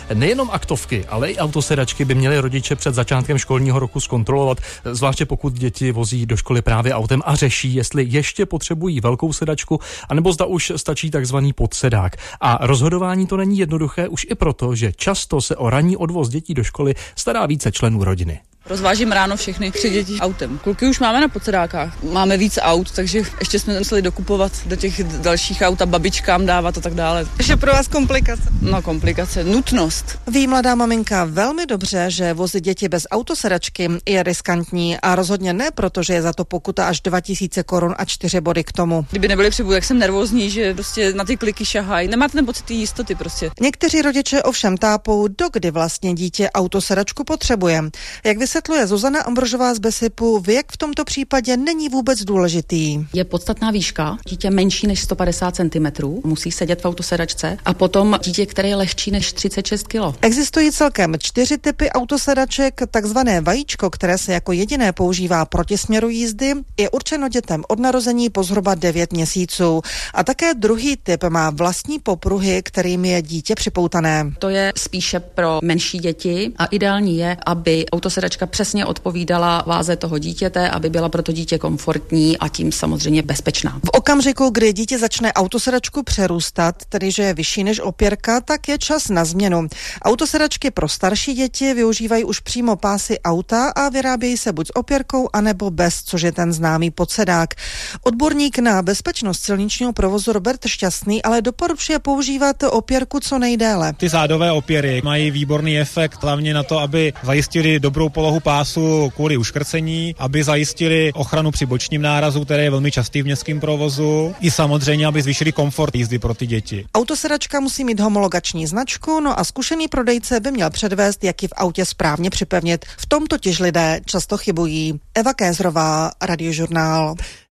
Nejenom aktovky, ale i autosedačky by měly rodiče před začátkem školního roku zkontrolovat, zvláště pokud děti vozí do školy právě autem a řeší, jestli ještě potřebují velkou sedačku, anebo zda už stačí takzvaný podsedák. A rozhodování to není jednoduché už i proto, že často se o ranní odvoz dětí do školy stará více členů rodiny. Rozvážím ráno všechny 3 děti autem. Kluky už máme na podsedákách. Máme víc aut, takže ještě jsme museli dokupovat do těch dalších aut a babičkám dávat a tak dále. Takže pro vás komplikace? No komplikace, nutnost. Ví mladá maminka velmi dobře, že vozit děti bez autosedačky je riskantní a rozhodně ne, protože je za to pokuta až 2000 korun a 4 body k tomu. Kdyby nebyly při tak jsem nervózní, že prostě na ty kliky šahají. Nemáte ten pocit té jistoty prostě. Někteří rodiče ovšem tápou, dokdy vlastně dítě autosedačku potřebuje. Jak vysvětluje Zuzana Ambrožová z Besipu, věk v tomto případě není vůbec důležitý. Je podstatná výška. Dítě menší než 150 cm musí sedět v autosedačce a potom dítě, které je lehčí než 36 kg. Existují celkem 4 typy autosedaček. Takzvané vajíčko, které se jako jediné používá proti směru jízdy, je určeno dětem od narození po zhruba 9 měsíců. A také druhý typ má vlastní popruhy, kterým je dítě připoutané. To je spíše pro menší děti a ideální je, aby autosedačka přesně odpovídala váze toho dítěte, aby byla pro to dítě komfortní a tím samozřejmě bezpečná. V okamžiku, kdy dítě začne autosedačku přerůstat, tedy že je vyšší než opěrka, tak je čas na změnu. Autosedačky pro starší děti využívají už přímo pásy auta a vyrábějí se buď s opěrkou, anebo bez, což je ten známý podsedák. Odborník na bezpečnost silničního provozu Robert Šťastný ale doporučuje používat opěrku co nejdéle. Ty zádové opěry mají výborný efekt, hlavně na to, aby zajistili dobrou polohu pásu kvůli uškrcení, aby zajistili ochranu při bočním nárazu, který je velmi častý v městském provozu, i samozřejmě, aby zvýšili komfort jízdy pro ty děti. Autosedačka musí mít homologační značku, no a zkušený prodejce by měl předvést, jak ji v autě správně připevnit. V tom totiž lidé často chybují. Eva Kézrová, Radiožurnál.